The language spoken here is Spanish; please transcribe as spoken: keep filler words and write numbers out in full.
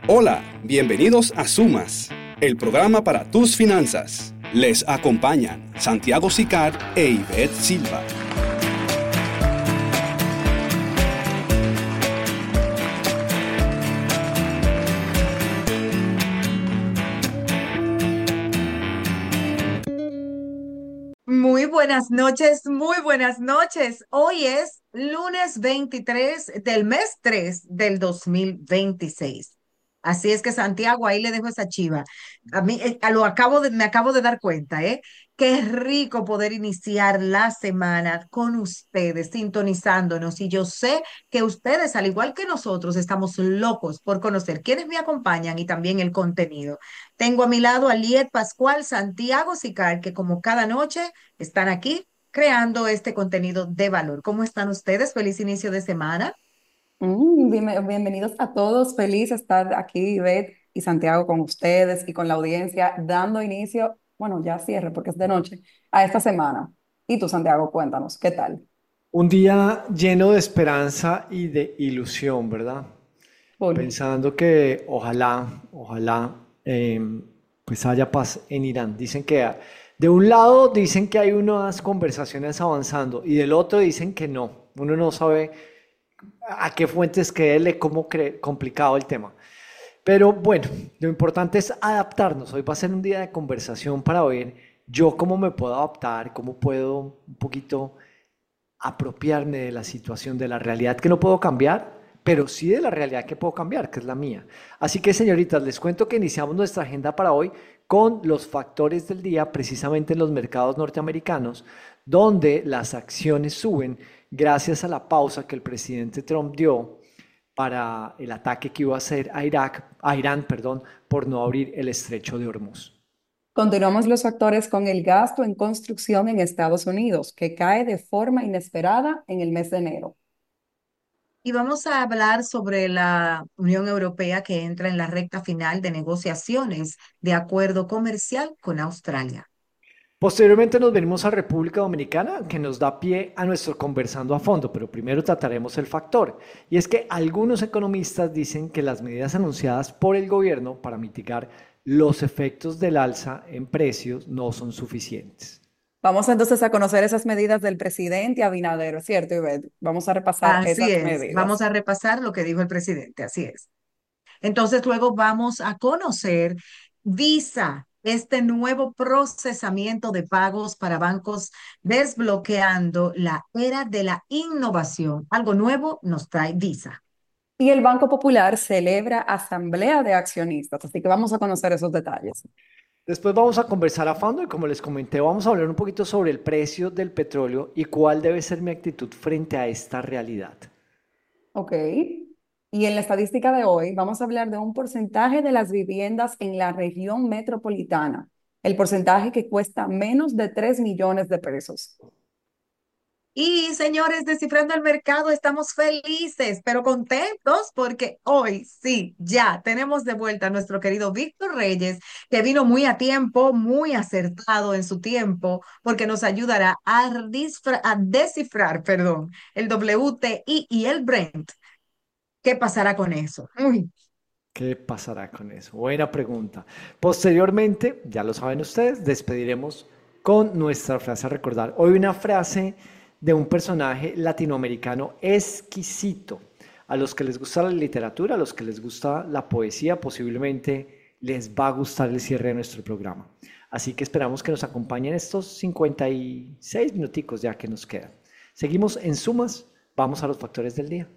Hola, bienvenidos a Sumas, el programa para tus finanzas. Les acompañan Santiago Sicar e Ivette Silva. Muy buenas noches, muy buenas noches. Hoy es lunes veintitrés del mes tres del dos mil veintiséis. Así es que Santiago, ahí le dejo esa chiva. A mí eh, a lo acabo de, me acabo de dar cuenta, ¿eh? Qué rico poder iniciar la semana con ustedes, sintonizándonos. Y yo sé que ustedes, al igual que nosotros, estamos locos por conocer quiénes me acompañan y también el contenido. Tengo a mi lado a Liet Pascual, Santiago Sicar, que como cada noche están aquí creando este contenido de valor. ¿Cómo están ustedes? Feliz inicio de semana. Mm, bien- bienvenidos a todos, feliz de estar aquí, Ivette y Santiago, con ustedes y con la audiencia, dando inicio, bueno, ya cierre porque es de noche, a esta semana. Y tú, Santiago, cuéntanos, ¿qué tal? Un día lleno de esperanza y de ilusión, ¿verdad? Full. Pensando que ojalá, ojalá, eh, pues haya paz en Irán. Dicen que a- de un lado dicen que hay unas conversaciones avanzando y del otro dicen que no. Uno no sabe a qué fuentes creerle, cómo creer, complicado el tema. Pero bueno, lo importante es adaptarnos. Hoy va a ser un día de conversación para ver yo cómo me puedo adaptar, cómo puedo un poquito apropiarme de la situación, de la realidad que no puedo cambiar, pero sí de la realidad que puedo cambiar, que es la mía. Así que, señoritas, les cuento que iniciamos nuestra agenda para hoy con los factores del día, precisamente en los mercados norteamericanos, donde las acciones suben gracias a la pausa que el presidente Trump dio para el ataque que iba a hacer a Irak, a Irán, perdón, por no abrir el estrecho de Hormuz. Continuamos los factores con el gasto en construcción en Estados Unidos, que cae de forma inesperada en el mes de enero. Y vamos a hablar sobre la Unión Europea que entra en la recta final de negociaciones de acuerdo comercial con Australia. Posteriormente nos venimos a República Dominicana, que nos da pie a nuestro conversando a fondo, pero primero trataremos el factor. Y es que algunos economistas dicen que las medidas anunciadas por el gobierno para mitigar los efectos del alza en precios no son suficientes. Vamos entonces a conocer esas medidas del presidente Abinader, ¿cierto, Ivette? Vamos a repasar Así esas es, vamos medidas. a repasar lo que dijo el presidente, así es. Entonces luego vamos a conocer Visa, este nuevo procesamiento de pagos para bancos, desbloqueando la era de la innovación. Algo nuevo nos trae Visa. Y el Banco Popular celebra asamblea de accionistas, así que vamos a conocer esos detalles. Después vamos a conversar a fondo y como les comenté, vamos a hablar un poquito sobre el precio del petróleo y cuál debe ser mi actitud frente a esta realidad. Ok. Y en la estadística de hoy vamos a hablar de un porcentaje de las viviendas en la región metropolitana, el porcentaje que cuesta menos de tres millones de pesos. Y señores, descifrando el mercado, estamos felices, pero contentos porque hoy sí, ya tenemos de vuelta a nuestro querido Víctor Reyes, que vino muy a tiempo, muy acertado en su tiempo, porque nos ayudará a, disfra- a descifrar, perdón, el W T I y el Brent. ¿Qué pasará con eso? Uy, ¿Qué pasará con eso? Buena pregunta. Posteriormente, ya lo saben ustedes, despediremos con nuestra frase a recordar. Hoy una frase de un personaje latinoamericano exquisito. A los que les gusta la literatura, a los que les gusta la poesía, posiblemente les va a gustar el cierre de nuestro programa. Así que esperamos que nos acompañen estos cincuenta y seis minuticos ya que nos quedan. Seguimos en sumas, vamos a los factores del día.